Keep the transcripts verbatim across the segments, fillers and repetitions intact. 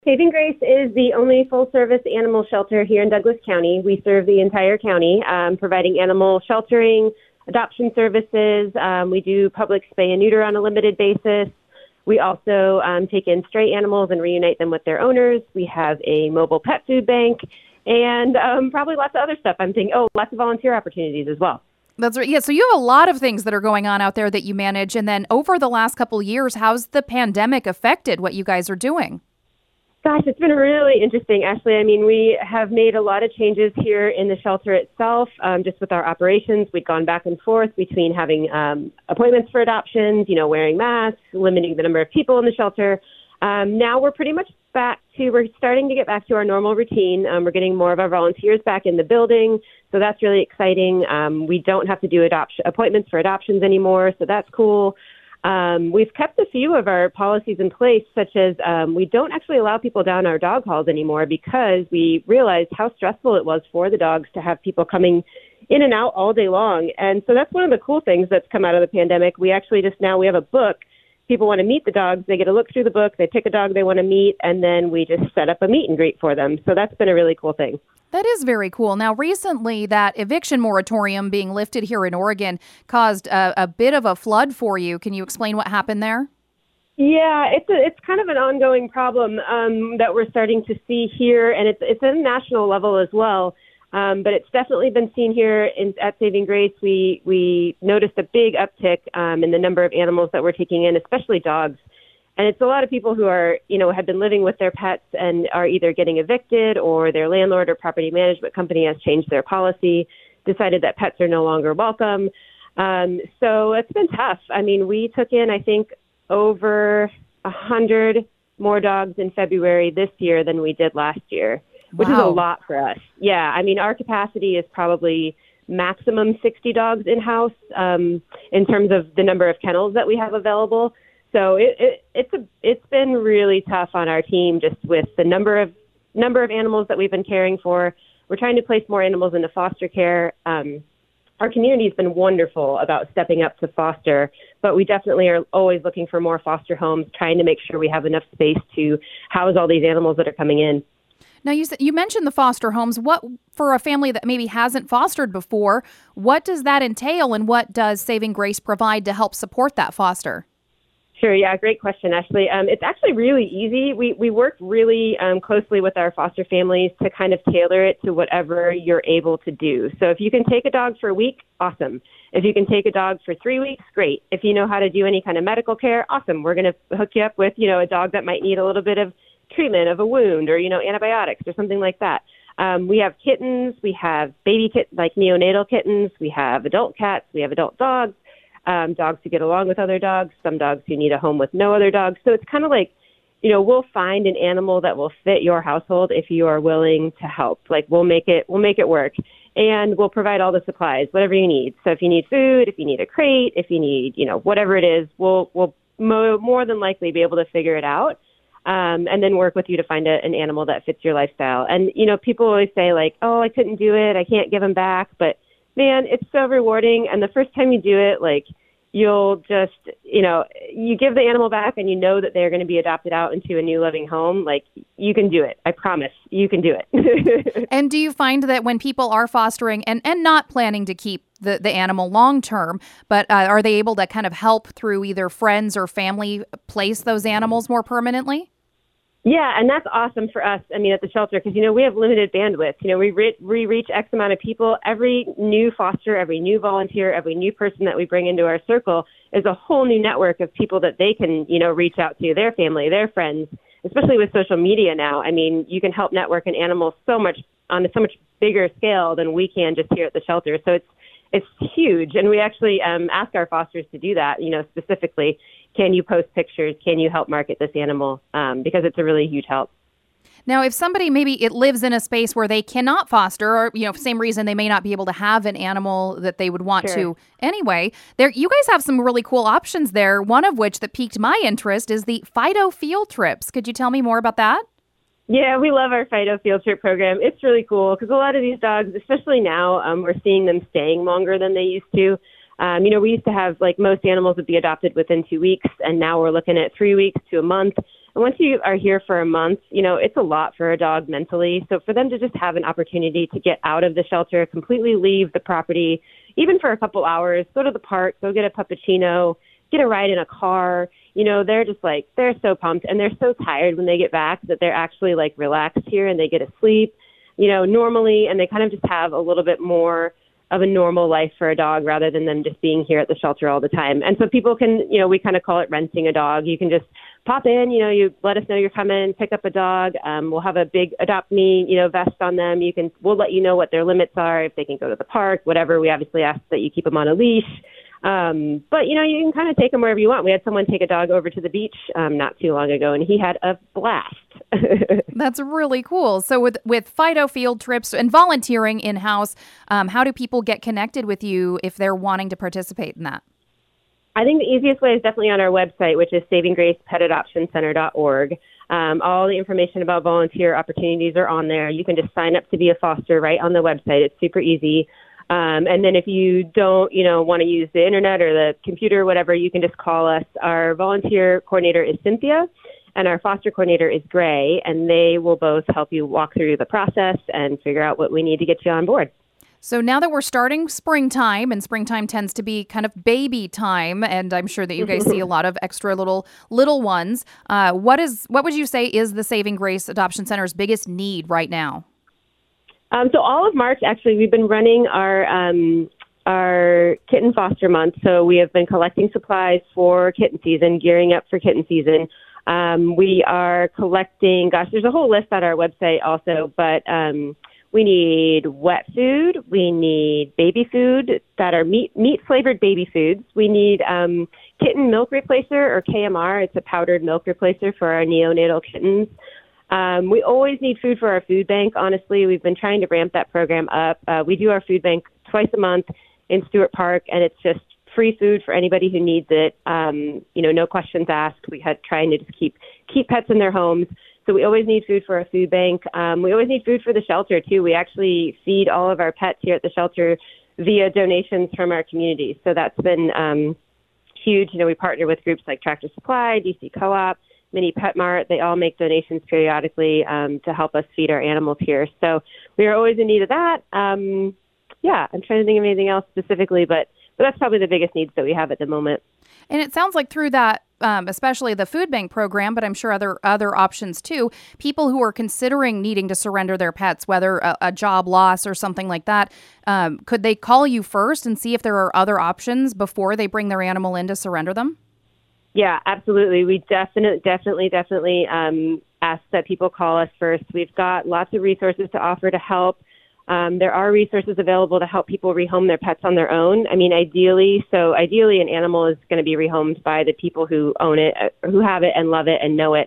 Saving Grace is the only full-service animal shelter here in Douglas County. We serve the entire county, um, providing animal sheltering, adoption services. Um, we do public spay and neuter on a limited basis. We also um, take in stray animals and reunite them with their owners. We have a mobile pet food bank and um, probably lots of other stuff. I'm thinking, oh, lots of volunteer opportunities as well. That's right. Yeah, so you have a lot of things that are going on out there that you manage. And then over the last couple of years, how's the pandemic affected what you guys are doing? Gosh, it's been really interesting, Ashley. I mean, we have made a lot of changes here in the shelter itself, um, just with our operations. We've gone back and forth between having um, appointments for adoptions, you know, wearing masks, limiting the number of people in the shelter. Um, now we're pretty much back to, we're starting to get back to our normal routine. Um, we're getting more of our volunteers back in the building, so that's really exciting. Um, we don't have to do adoption appointments for adoptions anymore, so that's cool. Um, we've kept a few of our policies in place, such as um, we don't actually allow people down our dog halls anymore because we realized how stressful it was for the dogs to have people coming in and out all day long. And so that's one of the cool things that's come out of the pandemic. We actually just now, we have a book. People want to meet the dogs. They get a look through the book. They pick a dog they want to meet, and then we just set up a meet and greet for them. So that's been a really cool thing. That is very cool. Now, recently, that eviction moratorium being lifted here in Oregon caused a, a bit of a flood for you. Can you explain what happened there? Yeah, it's a, it's kind of an ongoing problem um, that we're starting to see here, and it's it's at a national level as well. Um, but it's definitely been seen here in, at Saving Grace. We we noticed a big uptick um, in the number of animals that we're taking in, especially dogs. And it's a lot of people who are, you know, have been living with their pets and are either getting evicted or their landlord or property management company has changed their policy, decided that pets are no longer welcome. Um, so it's been tough. I mean, we took in, I think, over a hundred more dogs in February this year than we did last year, which Wow. is a lot for us. Yeah, I mean, our capacity is probably maximum sixty dogs in-house um, in terms of the number of kennels that we have available. So it, it, it's a, it's been really tough on our team just with the number of number of animals that we've been caring for. We're trying to place more animals into foster care. Um, our community has been wonderful about stepping up to foster, but we definitely are always looking for more foster homes, trying to make sure we have enough space to house all these animals that are coming in. Now, you said, you mentioned the foster homes. What, for a family that maybe hasn't fostered before, what does that entail, and what does Saving Grace provide to help support that foster? Sure. Yeah. Great question, Ashley. Um, it's actually really easy. We, we work really um, closely with our foster families to kind of tailor it to whatever you're able to do. So if you can take a dog for a week, awesome. If you can take a dog for three weeks, great. If you know how to do any kind of medical care, awesome. We're going to hook you up with, you know, a dog that might need a little bit of treatment of a wound or, you know, antibiotics or something like that. Um, we have kittens. We have baby kit, like neonatal kittens. We have adult cats. We have adult dogs. Um, dogs who get along with other dogs, some dogs who need a home with no other dogs. So it's kind of like, you know, we'll find an animal that will fit your household if you are willing to help. Like we'll make it, we'll make it work, and we'll provide all the supplies, whatever you need. So if you need food, if you need a crate, if you need, you know, whatever it is, we'll we'll mo- more than likely be able to figure it out, um, and then work with you to find a, an animal that fits your lifestyle. And you know, people always say like, oh, I couldn't do it, I can't give them back, but man, it's so rewarding. And the first time you do it, like, you'll just, you know, you give the animal back and you know that they're going to be adopted out into a new loving home. Like, you can do it. I promise you can do it. And do you find that when people are fostering and, and not planning to keep the, the animal long term, but uh, are they able to kind of help through either friends or family place those animals more permanently? Yeah, and that's awesome for us, I mean, at the shelter, because, you know, we have limited bandwidth. You know, we, re- we reach X amount of people. Every new foster, every new volunteer, every new person that we bring into our circle is a whole new network of people that they can, you know, reach out to, their family, their friends, especially with social media now. I mean, you can help network an animal so much on a so much bigger scale than we can just here at the shelter. So it's it's huge. And we actually um, ask our fosters to do that, you know, specifically. Can you post pictures? Can you help market this animal? Um, because it's a really huge help. Now, if somebody maybe it lives in a space where they cannot foster, or, you know, for same reason they may not be able to have an animal that they would want Sure. to anyway, there you guys have some really cool options there, one of which that piqued my interest is the Fido field trips. Could you tell me more about that? Yeah, we love our Fido field trip program. It's really cool because a lot of these dogs, especially now, um, we're seeing them staying longer than they used to. Um, you know, we used to have, like, most animals would be adopted within two weeks, and now we're looking at three weeks to a month. And once you are here for a month, you know, it's a lot for a dog mentally. So for them to just have an opportunity to get out of the shelter, completely leave the property, even for a couple hours, go to the park, go get a puppuccino, get a ride in a car, you know, they're just like, they're so pumped, and they're so tired when they get back that they're actually, like, relaxed here and they get to sleep, you know, normally, and they kind of just have a little bit more of a normal life for a dog rather than them just being here at the shelter all the time. And so people can, you know, we kind of call it renting a dog. You can just pop in, you know, you let us know you're coming, pick up a dog. Um, we'll have a big Adopt Me, you know, vest on them. You can, we'll let you know what their limits are, if they can go to the park, whatever. We obviously ask that you keep them on a leash. Um, but, you know, you can kind of take them wherever you want. We had someone take a dog over to the beach um, not too long ago, and he had a blast. That's really cool. So with, with Fido field trips and volunteering in-house, um, how do people get connected with you if they're wanting to participate in that? I think the easiest way is definitely on our website, which is saving grace pet adoption center dot org. Um, all the information about volunteer opportunities are on there. You can just sign up to be a foster right on the website. It's super easy. Um, and then if you don't, you know, want to use the internet or the computer or whatever, you can just call us. Our volunteer coordinator is Cynthia, and our foster coordinator is Gray, and they will both help you walk through the process and figure out what we need to get you on board. So now that we're starting springtime, and springtime tends to be kind of baby time, and I'm sure that you guys see a lot of extra little little ones. Uh, what is what would you say is the Saving Grace Adoption Center's biggest need right now? Um, so all of March, actually, we've been running our um, our kitten foster month. So we have been collecting supplies for kitten season, gearing up for kitten season. Um, we are collecting, gosh, there's a whole list on our website also, but um, we need wet food. We need baby food that are meat meat flavored baby foods. We need um, kitten milk replacer, or K M R. It's a powdered milk replacer for our neonatal kittens. Um, we always need food for our food bank. Honestly, we've been trying to ramp that program up. Uh, we do our food bank twice a month in Stewart Park, and it's just free food for anybody who needs it. Um, you know, no questions asked. We had trying to just keep keep pets in their homes. So we always need food for our food bank. Um, we always need food for the shelter, too. We actually feed all of our pets here at the shelter via donations from our community. So that's been um, huge. You know, we partner with groups like Tractor Supply, D C Co-op, Mini Pet Mart. They all make donations periodically um, to help us feed our animals here. So we are always in need of that. Um, yeah, I'm trying to think of anything else specifically, but, but that's probably the biggest needs that we have at the moment. And it sounds like through that, um, especially the food bank program, but I'm sure other other options too, people who are considering needing to surrender their pets, whether a, a job loss or something like that, um, could they call you first and see if there are other options before they bring their animal in to surrender them? Yeah, absolutely. We definitely, definitely, definitely um, ask that people call us first. We've got lots of resources to offer to help. Um, there are resources available to help people rehome their pets on their own. I mean, ideally, so ideally an animal is going to be rehomed by the people who own it, uh, who have it and love it and know it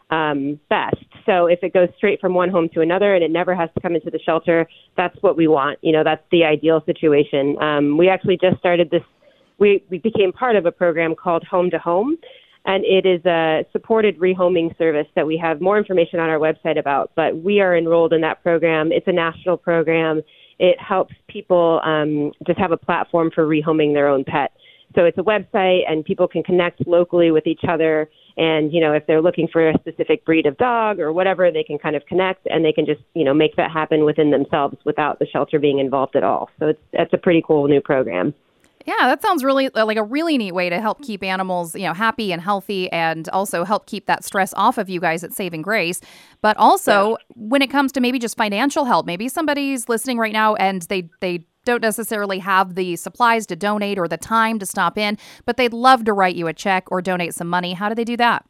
um, best. So if it goes straight from one home to another and it never has to come into the shelter, that's what we want. You know, that's the ideal situation. Um, we actually just started this, we, we became part of a program called Home to Home. And it is a supported rehoming service that we have more information on our website about. But we are enrolled in that program. It's a national program. It helps people um, just have a platform for rehoming their own pet. So it's a website, and people can connect locally with each other. And, you know, if they're looking for a specific breed of dog or whatever, they can kind of connect, and they can just, you know, make that happen within themselves without the shelter being involved at all. So it's that's a pretty cool new program. Yeah, that sounds really like a really neat way to help keep animals, you know, happy and healthy, and also help keep that stress off of you guys at Saving Grace. But also, yeah. when it comes to maybe just financial help, maybe somebody's listening right now and they they don't necessarily have the supplies to donate or the time to stop in, but they'd love to write you a check or donate some money. How do they do that?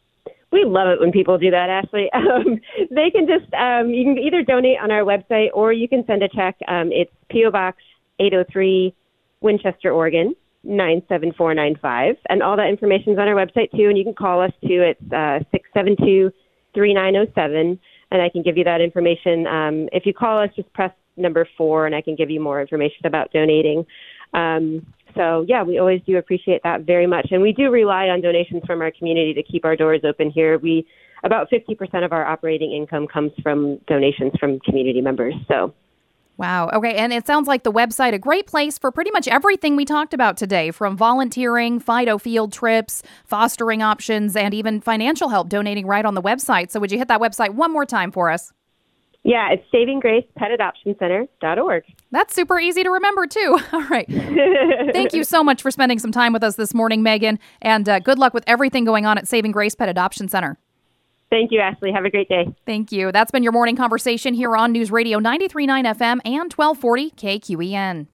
We love it when people do that, Ashley. Um, they can just, um, you can either donate on our website or you can send a check. Um, it's P O Box eight oh three, Winchester, Oregon, nine seven four nine five. And all that information is on our website, too. And you can call us, too. It's uh, six seven two, three nine oh seven. And I can give you that information. Um, if you call us, just press number four, and I can give you more information about donating. Um, so, yeah, we always do appreciate that very much. And we do rely on donations from our community to keep our doors open here. We about fifty percent of our operating income comes from donations from community members. So. Wow. Okay. And it sounds like the website, a great place for pretty much everything we talked about today, from volunteering, Fido field trips, fostering options, and even financial help, donating right on the website. So would you hit that website one more time for us? Yeah, it's saving grace pet adoption center dot org. That's super easy to remember, too. All right. Thank you so much for spending some time with us this morning, Megan. And uh, good luck with everything going on at Saving Grace Pet Adoption Center. Thank you, Ashley. Have a great day. Thank you. That's been your morning conversation here on News Radio ninety-three point nine F M and twelve forty K Q E N.